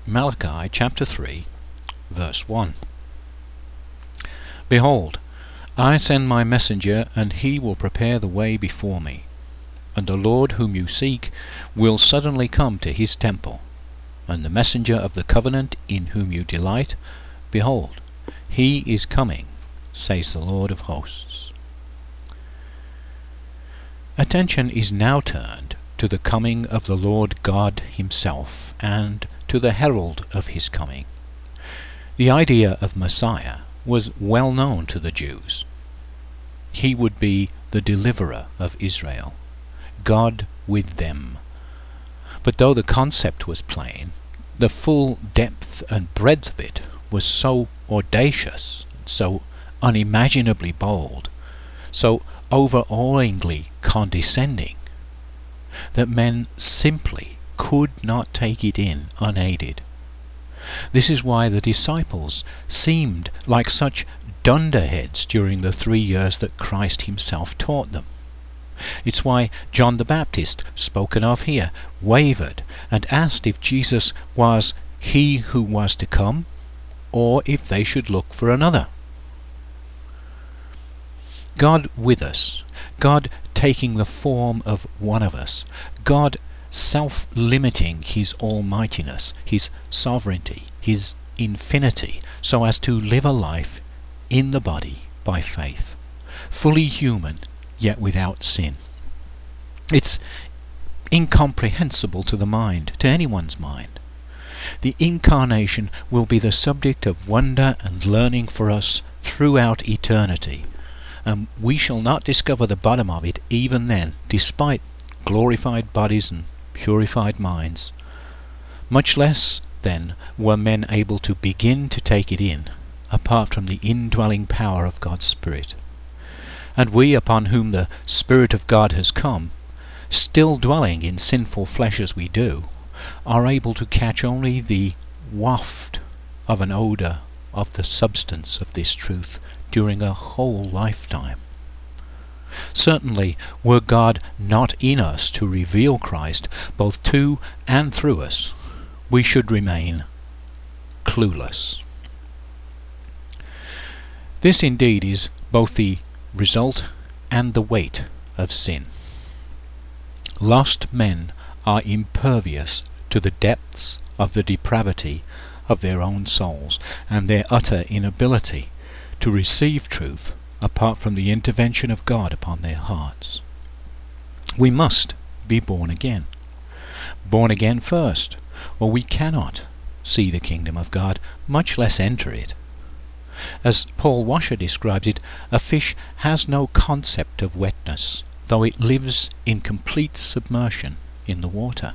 Malachi chapter 3, verse 1. Behold, I send my messenger, and he will prepare the way before me. And the Lord whom you seek will suddenly come to his temple. And the messenger of the covenant in whom you delight, behold, he is coming, says the Lord of hosts. Attention is now turned to the coming of the Lord God himself, and to the herald of his coming. The idea of Messiah was well known to the Jews. He would be the deliverer of Israel, God with them. But though the concept was plain, the full depth and breadth of it was so audacious, so unimaginably bold, so overawingly condescending, that men simply could not take it in unaided. This is why the disciples seemed like such dunderheads during the 3 years that Christ himself taught them. It's why John the Baptist, spoken of here, wavered and asked if Jesus was he who was to come, or if they should look for another. God with us, God taking the form of one of us, God self-limiting his almightiness, his sovereignty, his infinity, so as to live a life in the body by faith, fully human yet without sin. It's incomprehensible to the mind, to anyone's mind. The incarnation will be the subject of wonder and learning for us throughout eternity, and we shall not discover the bottom of it even then, despite glorified bodies and purified minds. Much less, then, were men able to begin to take it in, apart from the indwelling power of God's Spirit. And we, upon whom the Spirit of God has come, still dwelling in sinful flesh as we do, are able to catch only the waft of an odour of the substance of this truth during a whole lifetime. Certainly, were God not in us to reveal Christ, both to and through us, we should remain clueless. This indeed is both the result and the weight of sin. Lost men are impervious to the depths of the depravity of their own souls, and their utter inability to receive truth apart from the intervention of God upon their hearts. We must be born again. Born again first, or we cannot see the kingdom of God, much less enter it. As Paul Washer describes it, a fish has no concept of wetness, though it lives in complete submersion in the water.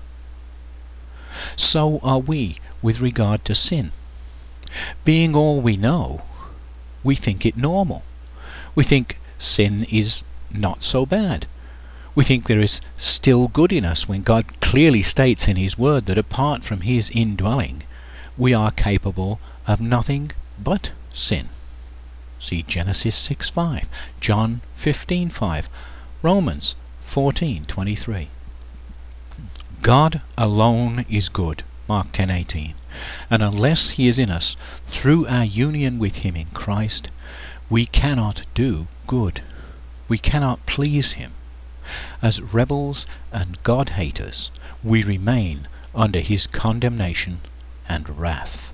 So are we with regard to sin. Being all we know, we think it normal. We think sin is not so bad. We think there is still good in us when God clearly states in his word that apart from his indwelling, we are capable of nothing but sin. See Genesis 6:5, John 15:5, Romans 14:23. God alone is good, Mark 10:18, and unless he is in us through our union with him in Christ, we cannot do good. We cannot please him. As rebels and God-haters, we remain under his condemnation and wrath.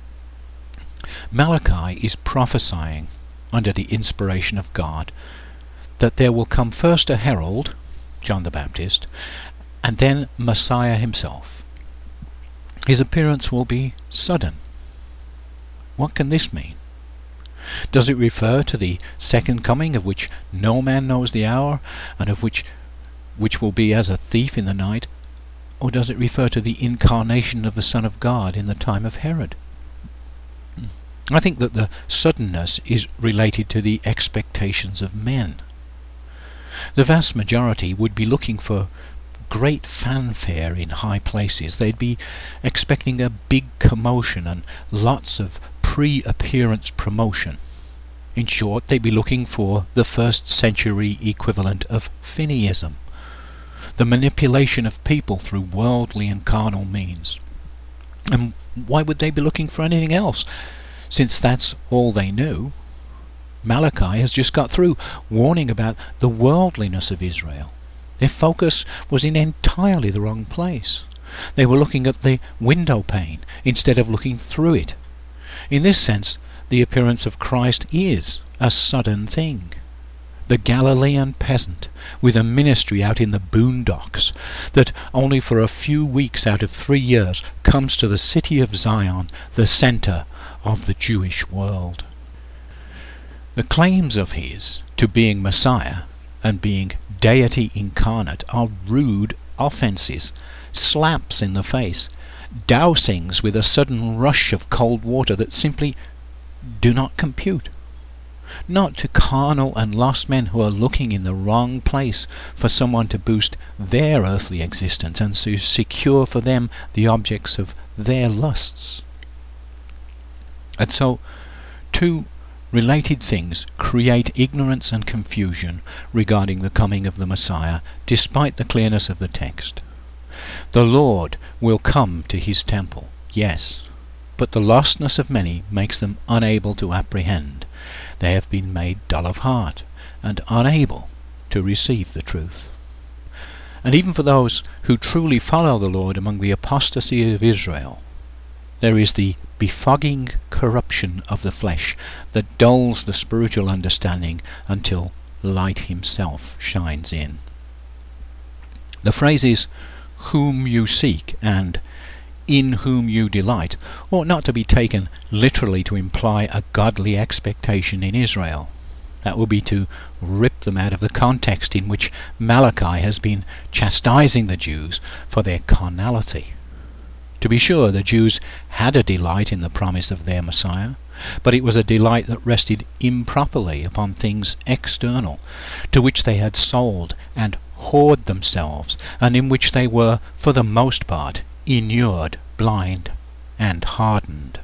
Malachi is prophesying, under the inspiration of God, that there will come first a herald, John the Baptist, and then Messiah himself. His appearance will be sudden. What can this mean? Does it refer to the second coming, of which no man knows the hour, and of which will be as a thief in the night? Or does it refer to the incarnation of the Son of God in the time of Herod? I think that the suddenness is related to the expectations of men. The vast majority would be looking for great fanfare in high places. They'd be expecting a big commotion and lots of pre-appearance promotion. In short, they'd be looking for the first century equivalent of Finneyism, the manipulation of people through worldly and carnal means. And why would they be looking for anything else, since that's all they knew? Malachi has just got through warning about the worldliness of Israel. Their focus was in entirely the wrong place. They were looking at the window pane instead of looking through it. In this sense, the appearance of Christ is a sudden thing. The Galilean peasant with a ministry out in the boondocks that only for a few weeks out of 3 years comes to the city of Zion, the centre of the Jewish world. The claims of his to being Messiah and being deity incarnate are rude offences, slaps in the face, dousings with a sudden rush of cold water that simply do not compute. Not to carnal and lost men who are looking in the wrong place for someone to boost their earthly existence and to secure for them the objects of their lusts. And so, two related things create ignorance and confusion regarding the coming of the Messiah, despite the clearness of the text. The Lord will come to his temple, yes, but the lostness of many makes them unable to apprehend. They have been made dull of heart and unable to receive the truth. And even for those who truly follow the Lord among the apostasy of Israel, there is the befogging corruption of the flesh that dulls the spiritual understanding until light himself shines in. The phrases "whom you seek" and "in whom you delight" ought not to be taken literally to imply a godly expectation in Israel. That would be to rip them out of the context in which Malachi has been chastising the Jews for their carnality. To be sure, the Jews had a delight in the promise of their Messiah, but it was a delight that rested improperly upon things external, to which they had sold and whored themselves, and in which they were, for the most part, inured, blind, and hardened.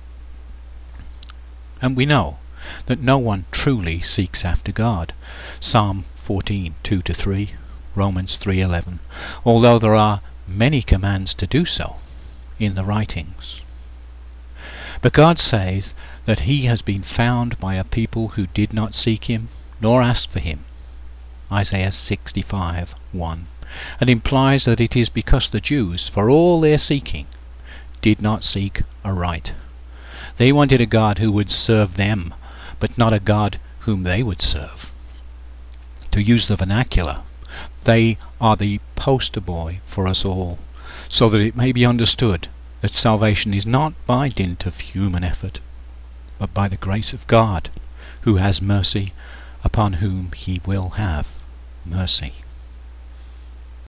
And we know that no one truly seeks after God. Psalm 14:2-3, Romans 3:11, although there are many commands to do so in the writings. But God says that he has been found by a people who did not seek him nor ask for him. Isaiah 65:1, and implies that it is because the Jews, for all their seeking, did not seek aright. They wanted a God who would serve them, but not a God whom they would serve. To use the vernacular, they are the poster boy for us all, so that it may be understood that salvation is not by dint of human effort, but by the grace of God, who has mercy upon whom he will have mercy.